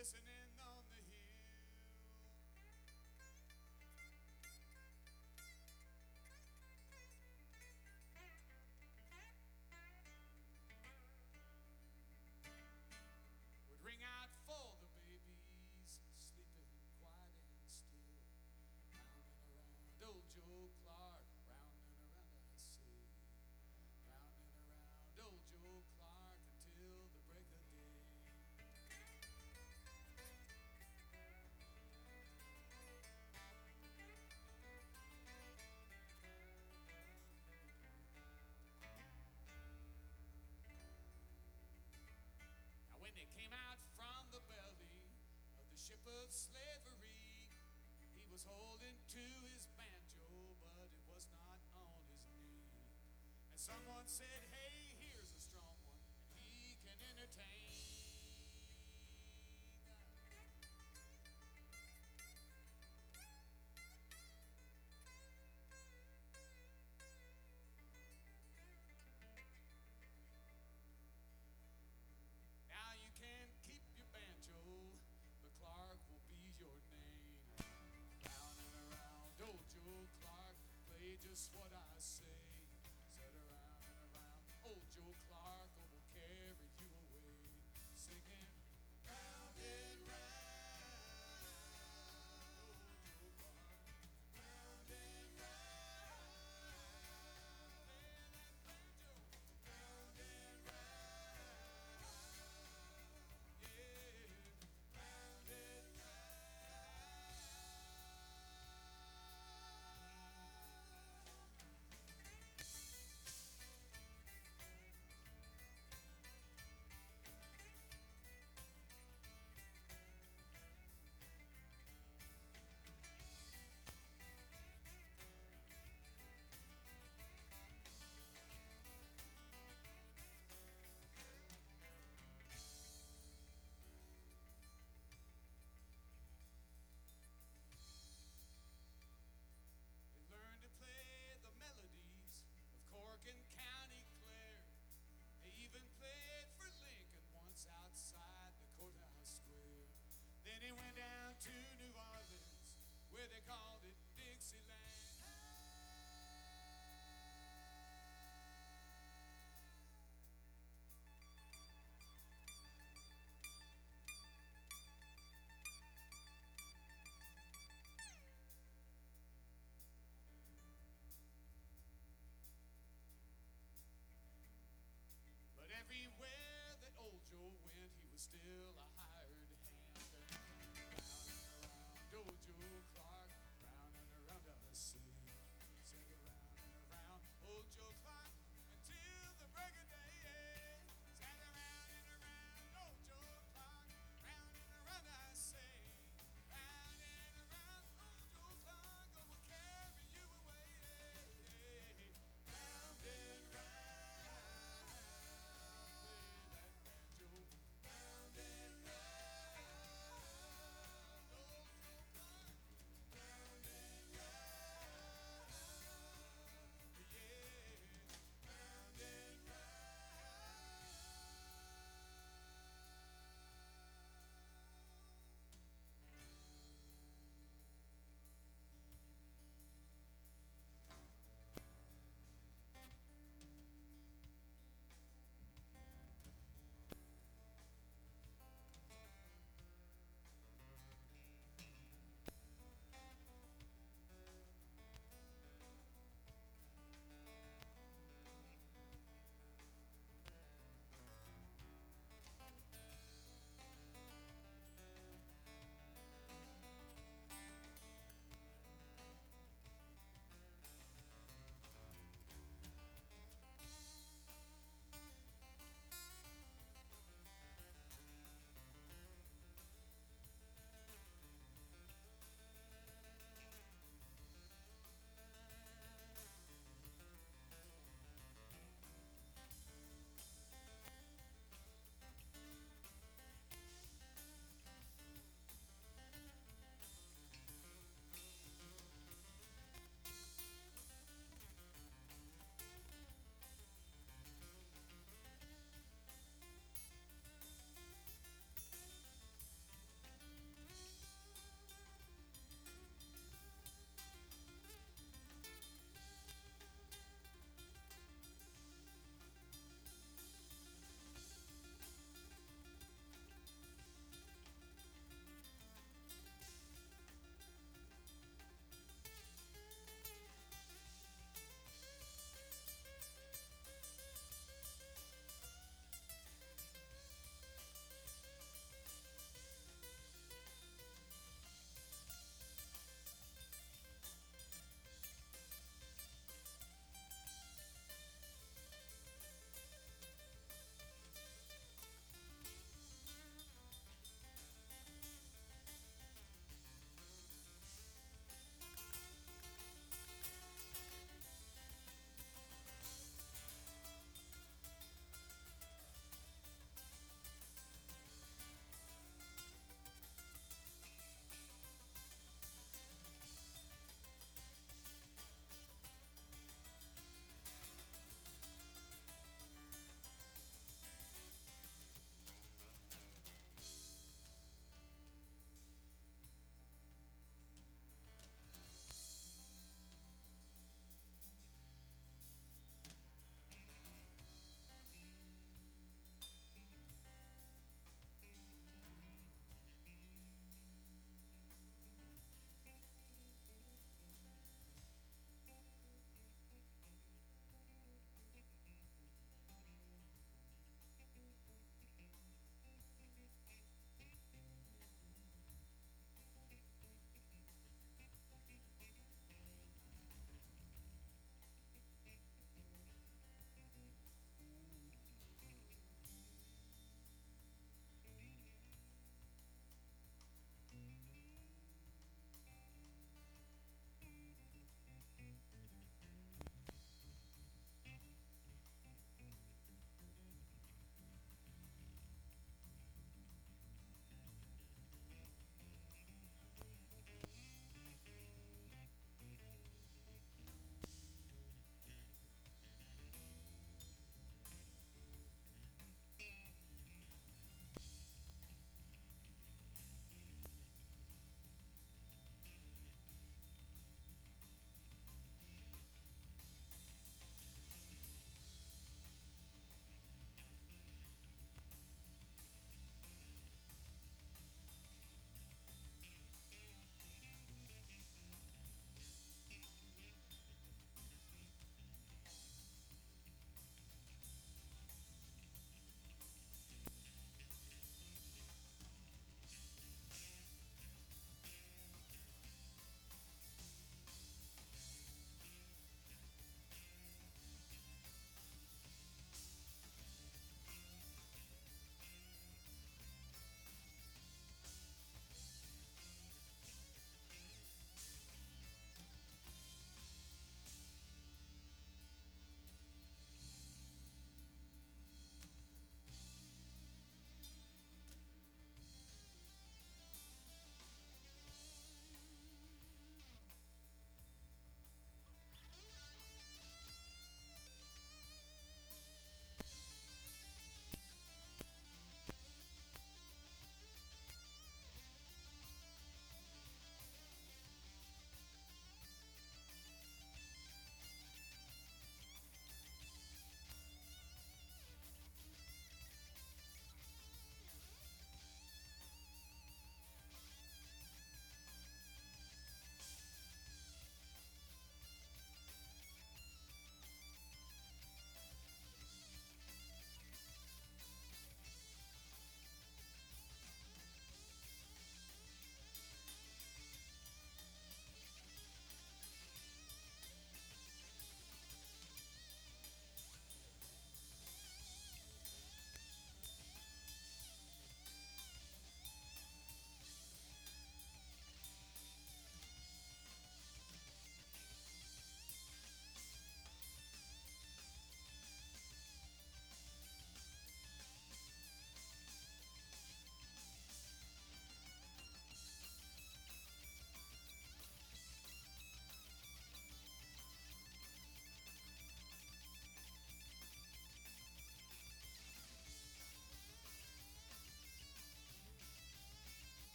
listening on the hill. Would ring out for the babies, sleeping quiet and still. Round and around old Joe Clark, round and around I say. Round and around old Joe Clark until the break of day. Now when they came out from the belly of the ship of slavery, he was holding to his banjo, but it was not on his knee. And someone said, hey, here's a strong one, and he can entertain. Now you can keep your banjo, but Clark will be your name. Round and around, old Joe Clark, play just what I say. Said around and around, old Joe Clark will carry you away. Singing, round and round, old Joe Clark, round and round, playing that banjo, round and round, yeah, round and round. They learned to play the melodies of Cork and County Clare. They even played for Lincoln once outside the courthouse square. Then he went down to New Orleans, where they called it Dixieland. But everywhere that old Joe went, he was still a